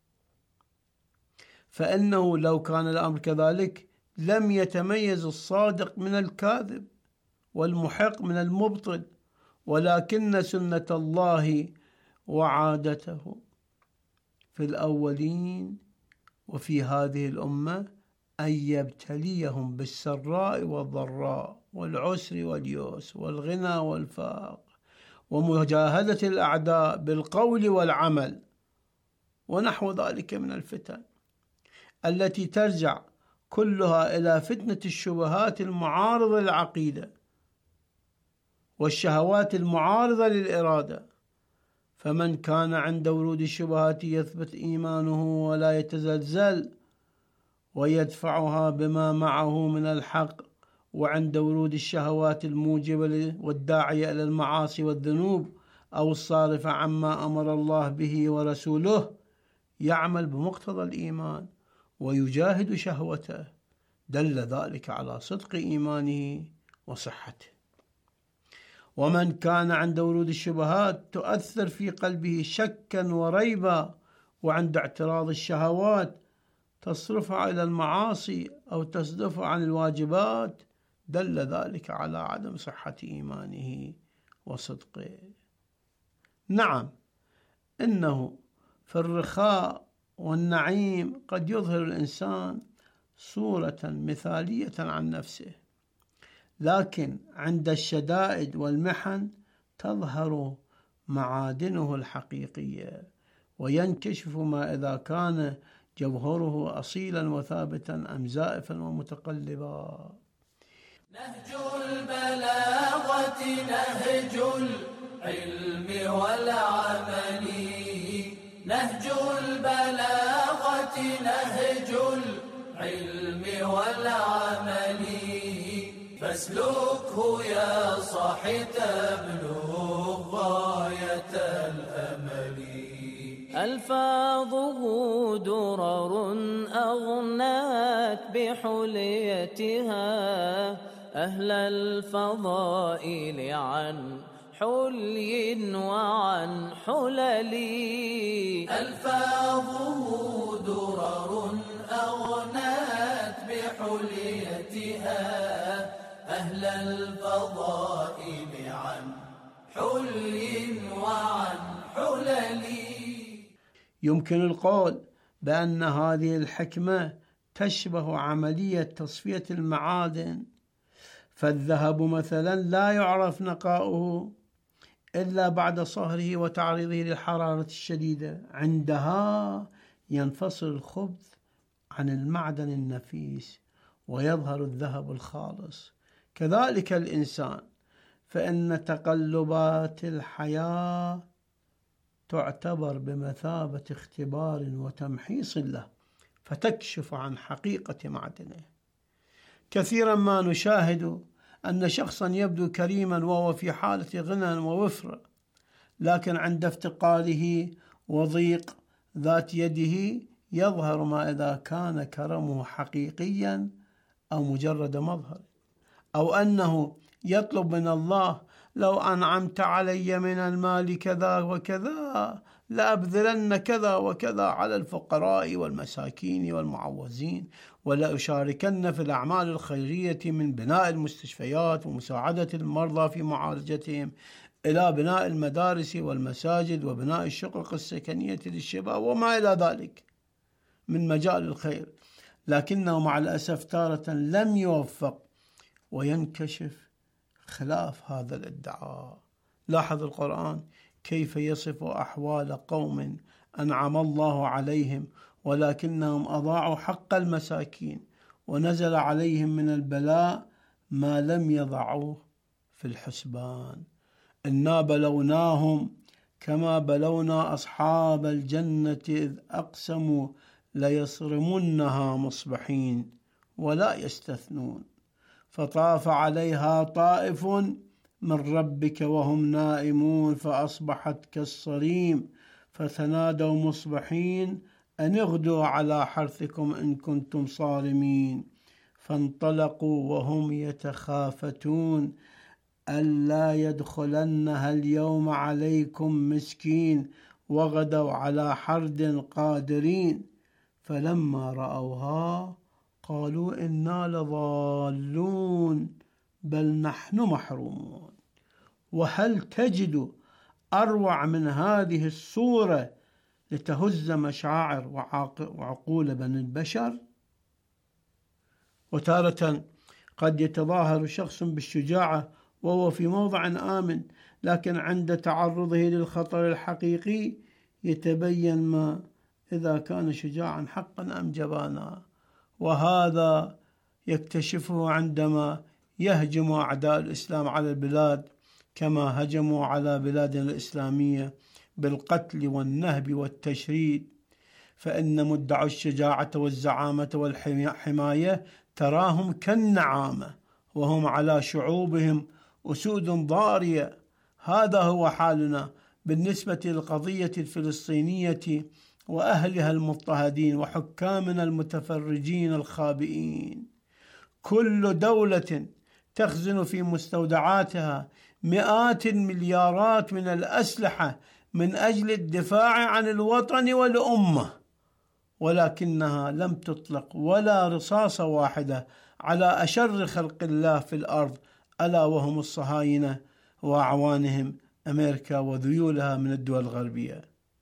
فإنه لو كان الأمر كذلك لم يتميز الصادق من الكاذب والمحق من المبطل، ولكن سنة الله وعادته في الأولين وفي هذه الأمة أن يبتليهم بالسراء والضراء والعسر واليسر والغنى والفقر ومجاهدة الأعداء بالقول والعمل ونحو ذلك من الفتن التي ترجع كلها إلى فتنة الشبهات المعارضة للعقيدة والشهوات المعارضة للإرادة. فمن كان عند ورود الشبهات يثبت إيمانه ولا يتزلزل ويدفعها بما معه من الحق، وعند ورود الشهوات الموجبة والداعية إلى المعاصي والذنوب أو الصارفة عما أمر الله به ورسوله يعمل بمقتضى الإيمان ويجاهد شهوته دل ذلك على صدق إيمانه وصحته. ومن كان عند ورود الشبهات تؤثر في قلبه شكا وريبا، وعند اعتراض الشهوات تصرفها إلى المعاصي أو تصدفها عن الواجبات، دل ذلك على عدم صحة إيمانه وصدقه. نعم، إنه في الرخاء والنعيم قد يظهر الإنسان صورة مثالية عن نفسه، لكن عند الشدائد والمحن تظهر معادنه الحقيقية، وينكشف ما إذا كان جوهره أصيلا وثابتا أم زائفا ومتقلبا. نهج البلاغة نهج العلم والعمل، نهج البلاغة نهج العلم والعمل، فاسلكه يا صاحي تبلغ غاية الأمل. ألفاظه درر أغنات بحليتها أهل الفضائل عن حلي وعن حلل. ألفاظه درر أغنات بحليتها أهل الفضائل عن حلي وعن حلل. يمكن القول بأن هذه الحكمة تشبه عملية تصفية المعادن، فالذهب مثلا لا يعرف نقاؤه إلا بعد صهره وتعريضه للحرارة الشديدة، عندها ينفصل الخبث عن المعدن النفيس ويظهر الذهب الخالص. كذلك الإنسان، فإن تقلبات الحياة تعتبر بمثابة اختبار وتمحيص له، فتكشف عن حقيقة معدنه. كثيرا ما نشاهد أن شخصا يبدو كريما وهو في حالة غنى ووفرة، لكن عند افتقاره وضيق ذات يده يظهر ما إذا كان كرمه حقيقيا أو مجرد مظهر، أو أنه يطلب من الله: لو أنعمت علي من المال كذا وكذا لأبذلن كذا وكذا على الفقراء والمساكين والمعوزين، ولا أشاركن في الأعمال الخيرية من بناء المستشفيات ومساعدة المرضى في معالجتهم إلى بناء المدارس والمساجد وبناء الشقق السكنية للشباب وما إلى ذلك من مجال الخير، لكنه مع الأسف تارة لم يوفق وينكشف خلاف هذا الادعاء. لاحظ القرآن كيف يصف أحوال قوم أنعم الله عليهم ولكنهم أضاعوا حق المساكين، ونزل عليهم من البلاء ما لم يضعوه في الحسبان. إنا بلوناهم كما بلونا أصحاب الجنة إذ أقسموا ليصرمنها مصبحين ولا يستثنون، فطاف عليها طائف من ربك وهم نائمون فأصبحت كالصريم، فتنادوا مصبحين أن اغدوا على حرثكم إن كنتم صارمين، فانطلقوا وهم يتخافتون ألا يدخلنها اليوم عليكم مسكين، وغدوا على حرد قادرين، فلما رأوها قالوا إنا لضالون بل نحن محرومون. وهل تجد أروع من هذه الصورة لتهز مشاعر وعقول بني البشر؟ وتارة قد يتظاهر شخص بالشجاعة وهو في موضع آمن، لكن عند تعرضه للخطر الحقيقي يتبين ما إذا كان شجاعا حقا أم جبانا، وهذا يكتشفه عندما يهجم أعداء الإسلام على البلاد كما هجموا على بلادنا الإسلامية بالقتل والنهب والتشريد، فإن مدعوا الشجاعة والزعامة والحماية تراهم كالنعامة وهم على شعوبهم أسود ضارية. هذا هو حالنا بالنسبة للقضية الفلسطينية وأهلها المضطهدين وحكامنا المتفرجين الخابئين. كل دولة تخزن في مستودعاتها مئات المليارات من الأسلحة من أجل الدفاع عن الوطن والأمة، ولكنها لم تطلق ولا رصاصة واحدة على أشر خلق الله في الأرض، ألا وهم الصهاينة وأعوانهم أمريكا وذيولها من الدول الغربية.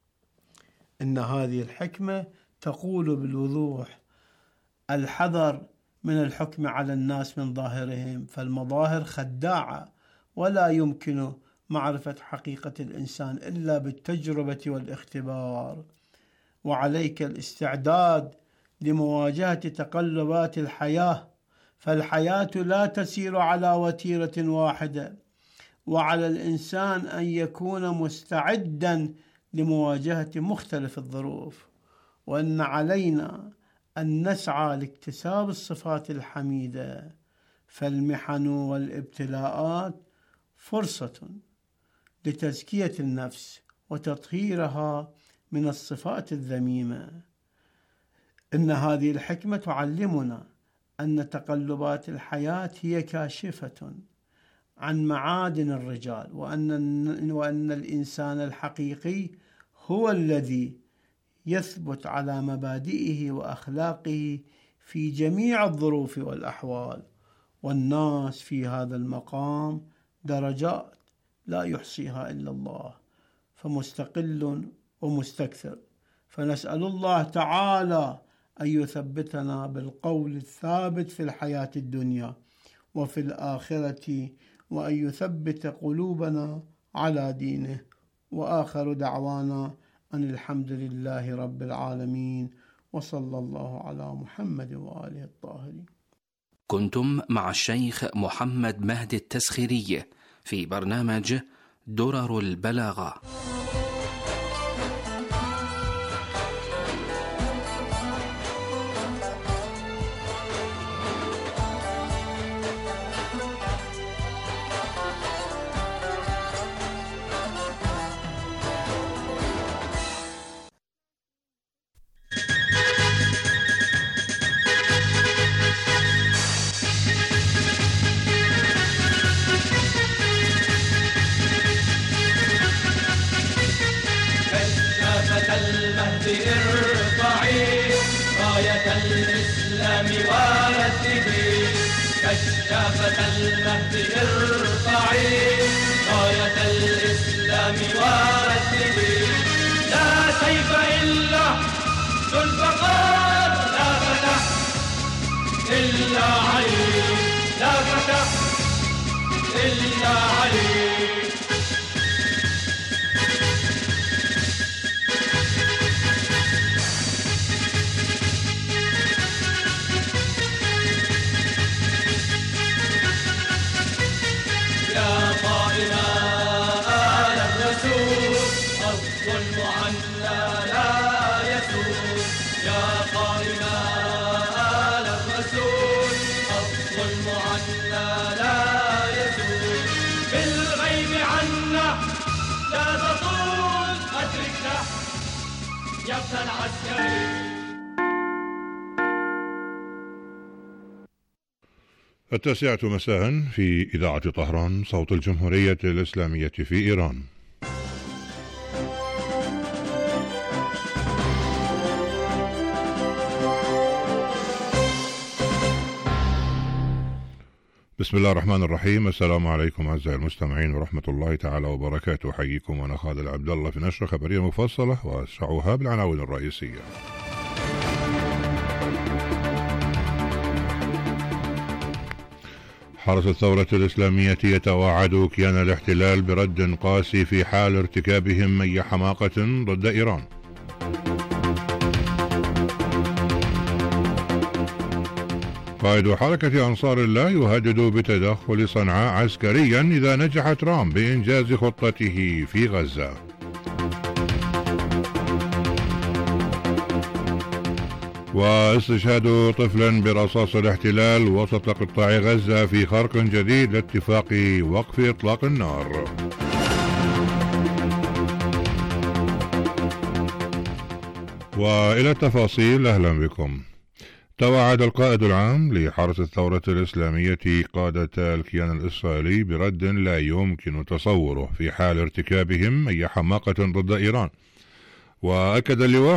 إن هذه الحكمة تقول بالوضوح: الحذر من الحكم على الناس من ظاهرهم، فالمظاهر خداعة، ولا يمكن معرفة حقيقة الإنسان إلا بالتجربة والاختبار. وعليك الاستعداد لمواجهة تقلبات الحياة، فالحياة لا تسير على وتيرة واحدة، وعلى الإنسان أن يكون مستعدا لمواجهة مختلف الظروف، وأن علينا أن نسعى لاكتساب الصفات الحميدة، فالمحن والابتلاءات فرصة لتزكية النفس وتطهيرها من الصفات الذميمة. إن هذه الحكمة تعلمنا أن تقلبات الحياة هي كاشفة عن معادن الرجال، وأن, وأن الإنسان الحقيقي هو الذي يثبت على مبادئه وأخلاقه في جميع الظروف والأحوال. والناس في هذا المقام درجات لا يحصيها إلا الله، فمستقل ومستكثر، فنسأل الله تعالى أن يثبتنا بالقول الثابت في الحياة الدنيا وفي الآخرة، وأن يثبت قلوبنا على دينه. وآخر دعوانا أن الحمد لله رب العالمين، وصلى الله على محمد وآله الطاهرين. كنتم مع الشيخ محمد مهدي التسخيري في برنامج درر البلاغة. كشافة المهد ارفعي راية الإسلام ورددي، لا سيف إلا ذو الفقار، لا فتح إلا علي، لا فتح إلا علي. التاسعة مساء في إذاعة طهران صوت الجمهورية الإسلامية في إيران. بسم الله الرحمن الرحيم. السلام عليكم أعزائي المستمعين ورحمة الله تعالى وبركاته. حييكم أنا خالد عبد الله في نشرة خبرية مفصلة وأسرعها بالعناوين الرئيسية. حرس الثورة الإسلامية يتوعد كيان الاحتلال برد قاسي في حال ارتكابهم أي حماقة ضد إيران. قائد حركة أنصار الله يهدد بتدخل صنعاء عسكريا إذا نجح ترامب بإنجاز خطته في غزة. واستشهاد طفل برصاص الاحتلال وسط قطاع غزة في خرق جديد لاتفاق وقف إطلاق النار. وإلى التفاصيل، أهلا بكم. توعد القائد العام لحرس الثورة الإسلامية قادة الكيان الإسرائيلي برد لا يمكن تصوره في حال ارتكابهم أي حماقة ضد إيران. وأكد اللواء